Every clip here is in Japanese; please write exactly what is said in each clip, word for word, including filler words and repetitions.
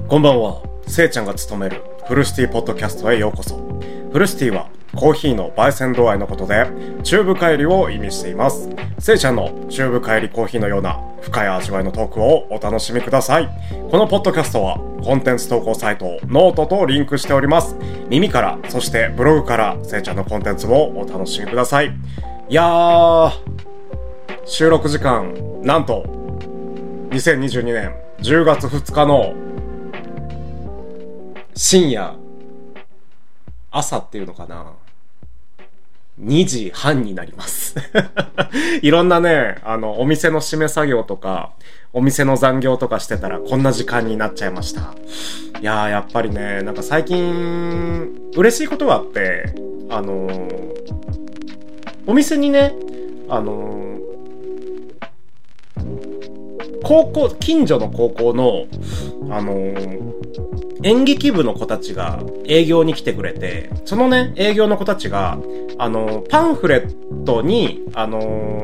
こんばんは。せいちゃんが務めるフルシティポッドキャストへようこそ。フルシティはコーヒーの焙煎度合いのことで中部帰りを意味しています。せいちゃんの中部帰りコーヒーのような深い味わいのトークをお楽しみください。このポッドキャストはコンテンツ投稿サイトノートとリンクしております。耳からそしてブログからせいちゃんのコンテンツをお楽しみください。いやー、収録時間なんとにせんにじゅうにねんじゅうがつふつかの深夜、朝っていうのかな、にじはんになりますいろんなね、あのお店の締め作業とかお店の残業とかしてたらこんな時間になっちゃいました。いやー、やっぱりね、なんか最近嬉しいことがあって、あのー、お店にね、あのー、高校、近所の高校のあのー、演劇部の子たちが営業に来てくれて、そのね、営業の子たちが、あの、パンフレットに、あの、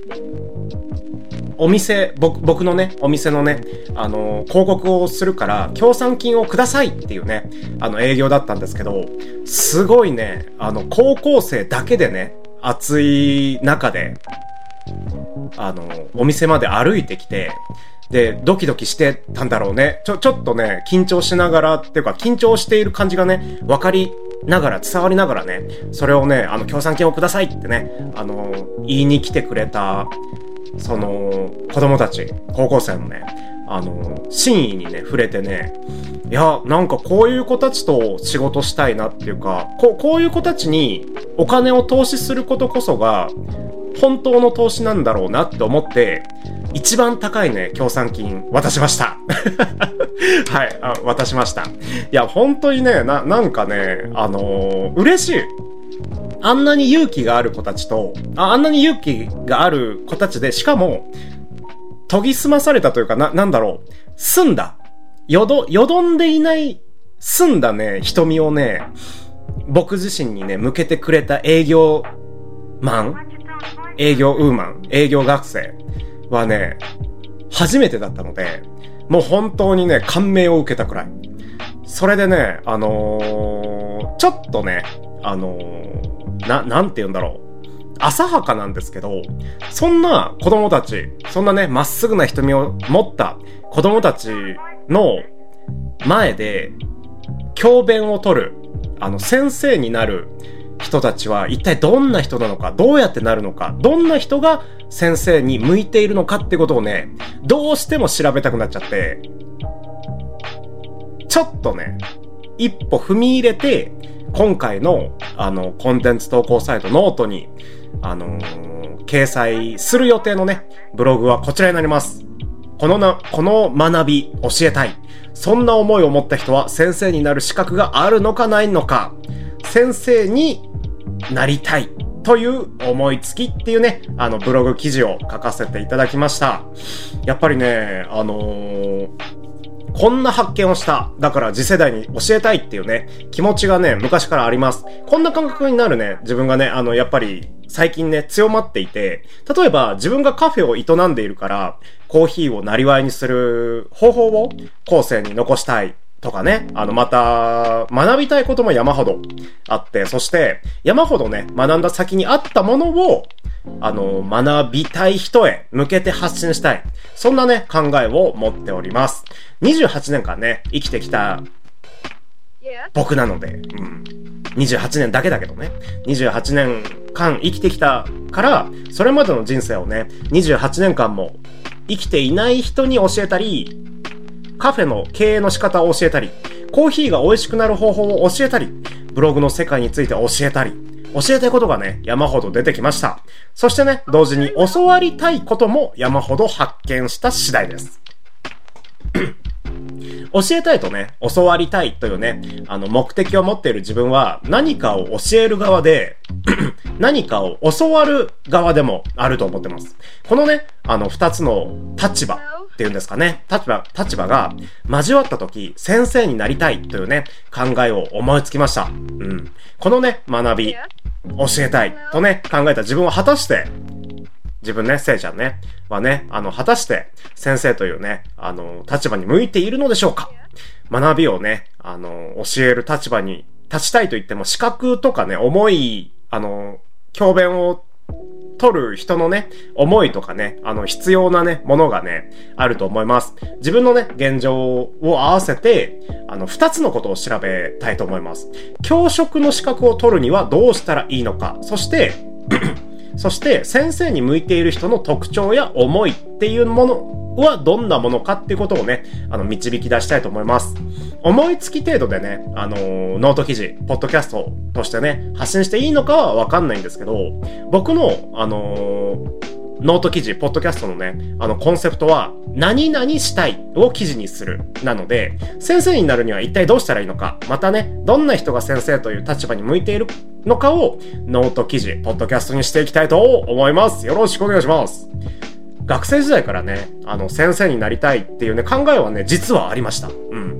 お店、僕、僕のね、お店のね、あの、広告をするから、協賛金をくださいっていうね、あの、営業だったんですけど、すごいね、あの、高校生だけでね、暑い中で、あの、お店まで歩いてきて、で、ドキドキしてたんだろうね。ちょ、ちょっとね、緊張しながらっていうか、緊張している感じがね、わかりながら、伝わりながらね、それをね、あの、協賛金をくださいってね、あの、言いに来てくれた、その、子供たち、高校生のね、あの、真意にね、触れてね、いや、なんかこういう子たちと仕事したいなっていうか、こう、こういう子たちにお金を投資することこそが、本当の投資なんだろうなって思って、一番高いね、協賛金渡しました。はい、あ、渡しました。いや、本当にね、な、なんかね、あのー、嬉しい。あんなに勇気がある子たちと、あ、あんなに勇気がある子たちで、しかも、研ぎ澄まされたというか、な、なんだろう、澄んだ。よど、よどんでいない、澄んだね、瞳をね、僕自身にね、向けてくれた営業マン営業ウーマン営業学生はね、初めてだったので、もう本当にね、感銘を受けたくらい。それでね、あのー、ちょっとね、あのー、な、なんて言うんだろう。浅はかなんですけど、そんな子供たち、そんなね、まっすぐな瞳を持った子供たちの前で、教鞭を取る、あの、先生になる人たちは一体どんな人なのか、どうやってなるのか、どんな人が先生に向いているのかってことをね、どうしても調べたくなっちゃって、ちょっとね、一歩踏み入れて、今回のあのコンテンツ投稿サイトノートにあのー、掲載する予定のね、ブログはこちらになります。このな、この学び教えたい。そんな思いを持った人は先生になる資格があるのかないのか。先生になりたいという思いつきっていうね、あのブログ記事を書かせていただきました。やっぱりね、あのー、こんな発見をした。だから次世代に教えたいっていうね、気持ちがね、昔からあります。こんな感覚になるね、自分がね、あの、やっぱり最近ね、強まっていて、例えば自分がカフェを営んでいるから、コーヒーをなりわいにする方法を後世に残したい。とかね、あの、また、学びたいことも山ほどあって、そして、山ほどね、学んだ先にあったものを、あの、学びたい人へ向けて発信したい。そんなね、考えを持っております。にじゅうはちねんかんね、生きてきた、僕なので、うん。にじゅうはちねんだけだけどね。にじゅうはちねんかん生きてきたから、それまでの人生をね、にじゅうはちねんかんも生きていない人に教えたり、カフェの経営の仕方を教えたり、コーヒーが美味しくなる方法を教えたり、ブログの世界について教えたり、教えたいことがね、山ほど出てきました。そしてね、同時に教わりたいことも山ほど発見した次第です。教えたいとね、教わりたいというね、あの目的を持っている自分は何かを教える側で何かを教わる側でもあると思ってます。このね、あの二つの立場っていうんですかね、立場、立場が交わった時、先生になりたいというね、考えを思いつきました。うん。このね、学び、教えたいとね、考えた自分は果たして、自分ね、せいちゃんね、はね、あの、果たして先生というね、あの、立場に向いているのでしょうか。 学びをね、あの、教える立場に立ちたいと言っても、資格とかね、思い、あの、教鞭を取る人のね、思いとかね、あの、必要なね、ものがね、あると思います。自分のね、現状を合わせて、あの、二つのことを調べたいと思います。教職の資格を取るにはどうしたらいいのか、そして、そして先生に向いている人の特徴や思いっていうものはどんなものかっていうことをね、あの、導き出したいと思います。思いつき程度でね、あのー、ノート記事、ポッドキャストとしてね、発信していいのかはわかんないんですけど、僕の、あのー、ノート記事、ポッドキャストのね、あの、コンセプトは、何々したいを記事にする。なので、先生になるには一体どうしたらいいのか、またね、どんな人が先生という立場に向いているのかを、ノート記事、ポッドキャストにしていきたいと思います。よろしくお願いします。学生時代からね、あの、先生になりたいっていうね、考えはね、実はありました。うん。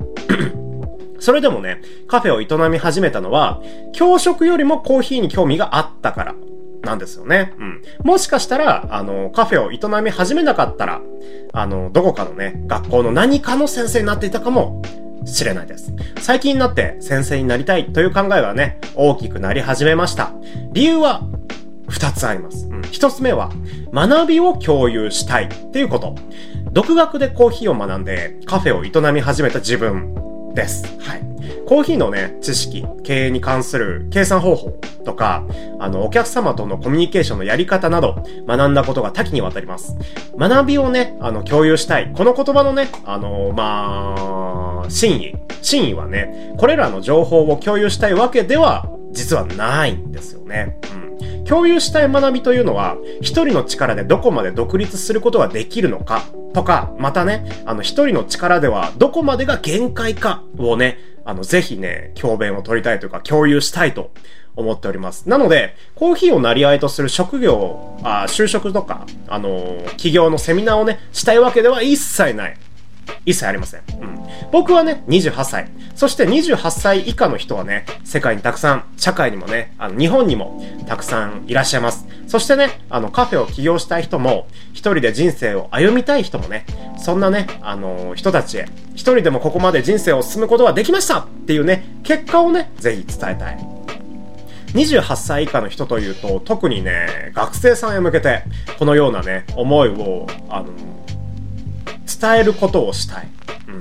それでもね、カフェを営み始めたのは、教職よりもコーヒーに興味があったから。なんですよね。うん。もしかしたら、あの、カフェを営み始めなかったら、あの、どこかのね、学校の何かの先生になっていたかもしれないです。最近になって先生になりたいという考えがね、大きくなり始めました。理由は二つあります。うん。一つ目は、学びを共有したいっていうこと。独学でコーヒーを学んで、カフェを営み始めた自分です。はい。コーヒーのね、知識、経営に関する計算方法とか、あの、お客様とのコミュニケーションのやり方など、学んだことが多岐にわたります。学びをね、あの、共有したい。この言葉のね、あの、まあ、真意。真意はね、これらの情報を共有したいわけでは、実はないんですよね。うん。共有したい学びというのは、一人の力でどこまで独立することができるのか、とか、またね、あの、一人の力ではどこまでが限界かをね、あの、ぜひね、教鞭を取りたいというか、共有したいと思っております。なので、コーヒーをなりわいとする職業、あ、就職とか、あのー、企業のセミナーをね、したいわけでは一切ない。一切ありません。うん。僕はね、にじゅうはっさい。そしてにじゅうはっさい以下の人はね、世界にたくさん、社会にもね、あの、日本にもたくさんいらっしゃいます。そしてね、あの、カフェを起業したい人も、一人で人生を歩みたい人もね、そんなね、あのー、人たちへ、一人でもここまで人生を進むことができましたっていうね、結果をね、ぜひ伝えたい。にじゅうはっさい以下の人というと、特にね、学生さんへ向けて、このようなね、思いを、あのー、伝えることをしたい。うん。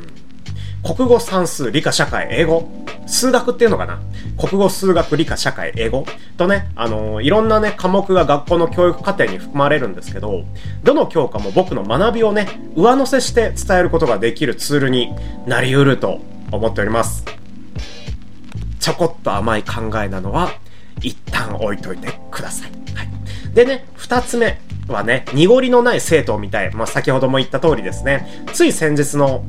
国語、算数、理科、社会、英語。数学っていうのかな。国語、数学、理科、社会、英語。とね、あのー、いろんなね、科目が学校の教育課程に含まれるんですけど、どの教科も僕の学びをね、上乗せして伝えることができるツールになり得ると思っております。ちょこっと甘い考えなのは、一旦置いといてください。はい。でね、二つ目。はね、濁りのない生徒を見たい。まあ、先ほども言った通りですね。つい先日の、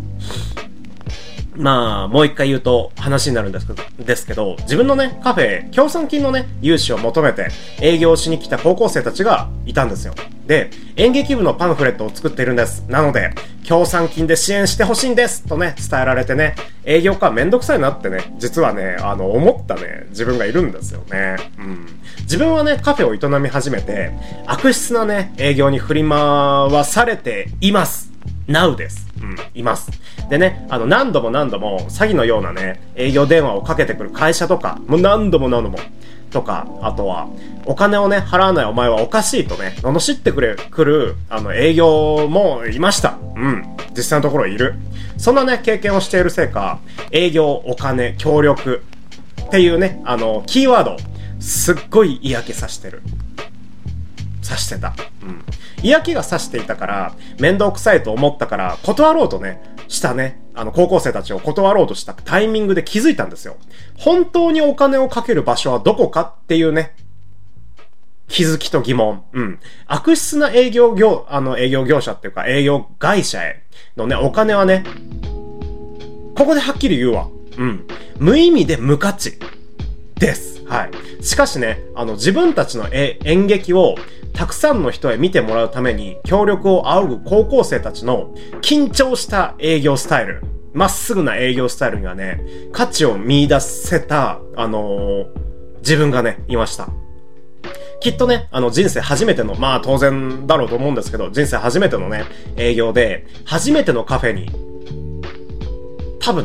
まあ、もう一回言うと話になるんですけど、ですけど、自分のね、カフェ、協賛金のね、融資を求めて営業しに来た高校生たちがいたんですよ。で、演劇部のパンフレットを作っているんです。なので、協賛金で支援してほしいんですとね、伝えられてね、営業かめんどくさいなってね、実はね、あの、思ったね、自分がいるんですよね。うん。自分はね、カフェを営み始めて、悪質なね、営業に振り回されています。Now です。うん、います。でね、あの、何度も何度も詐欺のようなね、営業電話をかけてくる会社とか、もう何度も何度も、とか、あとは、お金をね、払わないお前はおかしいとね、罵ってくれ、くる、あの、営業もいました。うん。実際のところいる。そんなね、経験をしているせいか、営業、お金、協力っていうね、あの、キーワード、すっごい嫌気さしてる。さしてた。うん。嫌気がさしていたから、面倒くさいと思ったから、断ろうとね、したね、あの、高校生たちを断ろうとしたタイミングで気づいたんですよ。本当にお金をかける場所はどこかっていうね、気づきと疑問。うん。悪質な営業業、あの、営業業者っていうか、営業会社へのね、お金はね、ここではっきり言うわ。うん。無意味で無価値。です。はい。しかしね、あの、自分たちの演劇をたくさんの人へ見てもらうために協力を仰ぐ高校生たちの緊張した営業スタイル、まっすぐな営業スタイルにはね、価値を見出せた、あのー、自分がね、いました。きっとね、あの人生初めての、まあ当然だろうと思うんですけど、人生初めてのね、営業で、初めてのカフェに、多分ね、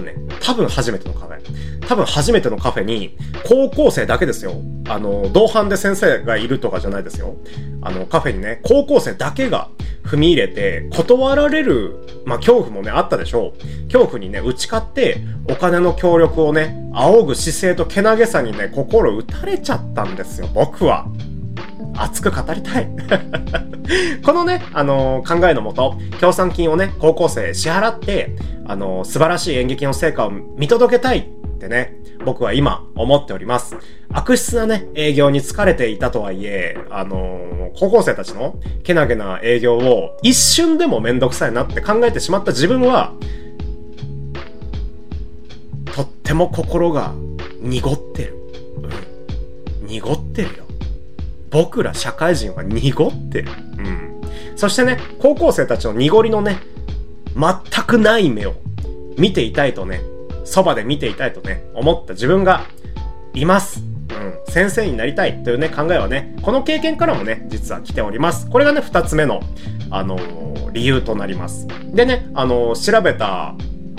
多分初めてのカフェ。多分初めてのカフェに、高校生だけですよ。あの、同伴で先生がいるとかじゃないですよ。あの、カフェにね、高校生だけが踏み入れて、断られる、まあ、恐怖もね、あったでしょう。恐怖にね、打ち勝って、お金の協力をね、仰ぐ姿勢とけなげさにね、心打たれちゃったんですよ、僕は。熱く語りたい。このね、あのー、考えのもと、協賛金をね、高校生支払って、あのー、素晴らしい演劇の成果を見届けたいってね、僕は今思っております。悪質なね、営業に疲れていたとはいえ、あのー、高校生たちのけなげな営業を一瞬でもめんどくさいなって考えてしまった自分は、とっても心が濁ってる。うん。濁ってるよ。僕ら社会人は濁ってる。うん。そしてね、高校生たちの濁りのね、全くない目を見ていたいとね、そばで見ていたいとね、思った自分がいます。うん。先生になりたいというね、考えはね、この経験からもね、実は来ております。これがね、二つ目の、あのー、理由となります。でね、あのー、調べた、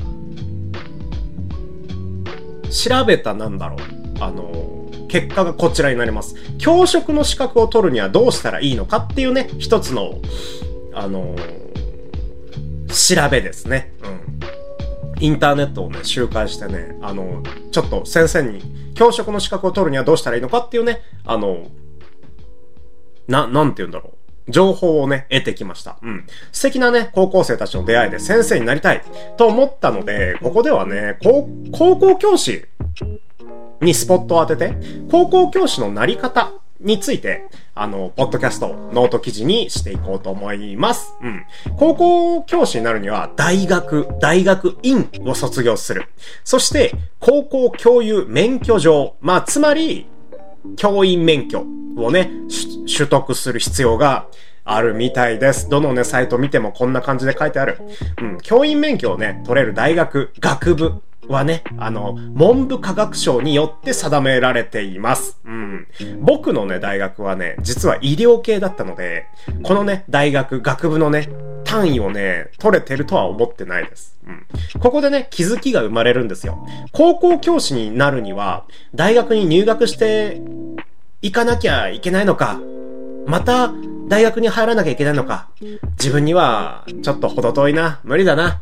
調べたなんだろう。あのー、結果がこちらになります。教職の資格を取るにはどうしたらいいのかっていうね、一つの、あのー、調べですね。うん。インターネットをね、周回してね、あのー、ちょっと先生に、教職の資格を取るにはどうしたらいいのかっていうね、あのー、な、なんて言うんだろう。情報をね、得てきました。うん。素敵なね、高校生たちの出会いで先生になりたいと思ったので、ここではね、高、高校教師、にスポットを当てて、高校教師のなり方について、あの、ポッドキャスト、ノート記事にしていこうと思います。うん。高校教師になるには、大学、大学院を卒業する。そして、高校教諭免許状。まあ、つまり、教員免許をね、取得する必要があるみたいです。どのね、サイト見てもこんな感じで書いてある。うん。教員免許をね、取れる大学、学部。はね、あの、文部科学省によって定められています。うん。僕のね、大学はね、実は医療系だったので、このね、大学、学部のね、単位をね、取れてるとは思ってないです。うん。ここでね、気づきが生まれるんですよ。高校教師になるには、大学に入学していかなきゃいけないのか、また、大学に入らなきゃいけないのか、自分には、ちょっと程遠いな、無理だな。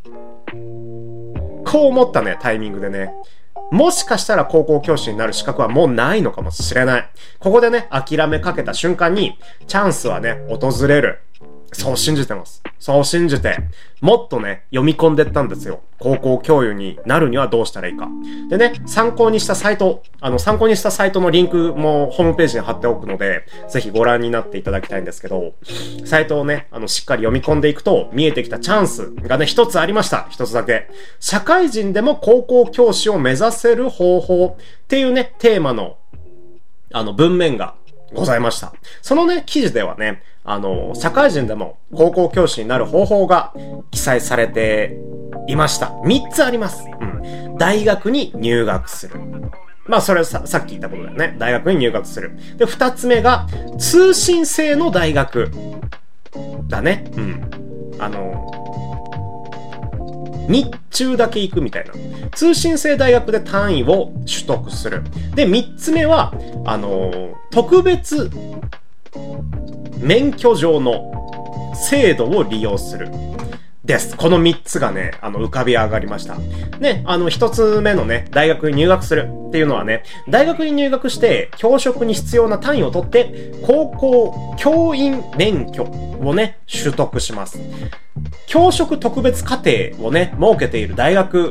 こう思ったね、タイミングでね。もしかしたら高校教師になる資格はもうないのかもしれない。ここでね、諦めかけた瞬間に、チャンスはね、訪れる。そう信じてます。そう信じて、もっとね、読み込んでったんですよ。高校教諭になるにはどうしたらいいか。でね、参考にしたサイト、あの、参考にしたサイトのリンクもホームページに貼っておくので、ぜひご覧になっていただきたいんですけど、サイトをね、あの、しっかり読み込んでいくと、見えてきたチャンスがね、一つありました。一つだけ。社会人でも高校教師を目指せる方法っていうね、テーマの、あの、文面がございました。そのね、記事ではね、あの、社会人でも高校教師になる方法が記載されていました。みっつあります。うん。大学に入学する。まあ、それさ、さっき言ったことだよね。大学に入学する。で、二つ目が、通信制の大学。だね。うん。あの、日中だけ行くみたいな。通信制大学で単位を取得する。で、三つ目は、あの、特別免許状の制度を利用する。です。この三つがね、あの、浮かび上がりました。ね、あの、一つ目のね、大学に入学するっていうのはね、大学に入学して、教職に必要な単位を取って、高校教員免許をね、取得します。教職特別課程をね、設けている大学